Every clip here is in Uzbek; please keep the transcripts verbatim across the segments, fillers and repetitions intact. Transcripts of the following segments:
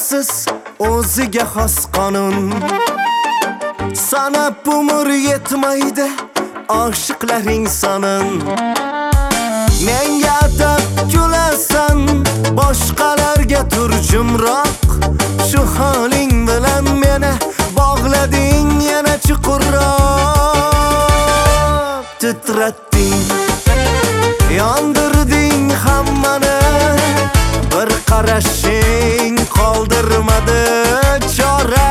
Asossiz o'ziga xos qonun, sanab umr yetmaydi oshiqlaring sonin. Menga atab kulasan, boshqalarga turjumroq. Shu holing bilan meni bog'lading yana chuqurroq. Titratding, yondirding hammani, bir qarashing qoldirmadi chora.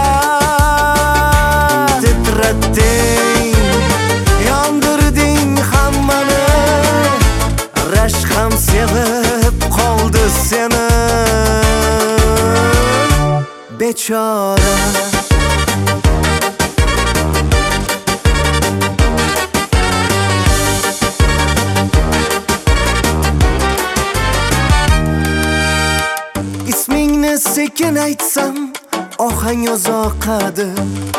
Titratding, yondirding hammani, rashk ham sevib qoldi seni bechora. Ismingni sekin aytsam ohang uzoqadi,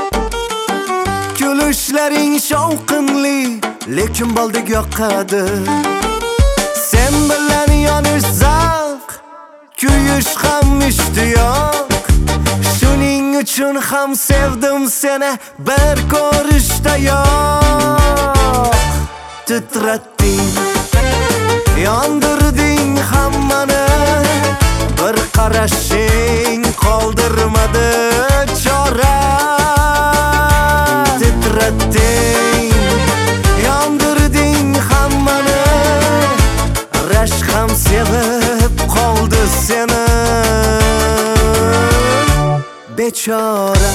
kulishlaring shovqinli lekin boldek yoqadi. Sen bilan yonish zavq, kuyish ham ishtiyoq. Shuning uchun ham sevdim seni bir ko'rishdayoq. Titratding, yondirding hammani, bir qarashing qoldirmadi chora. Titratding, yondirding hammani, rashk ham sevib qoldi seni bechora.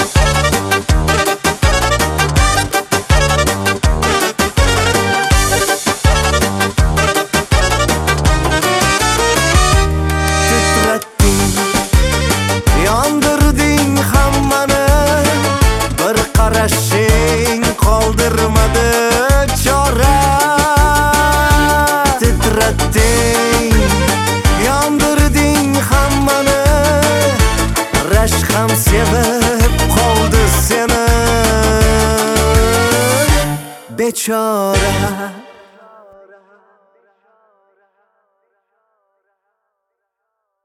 Qarashing qoldirmadi chora. Titratding, yondirding hammani, rashk ham sevib qoldi seni bechora.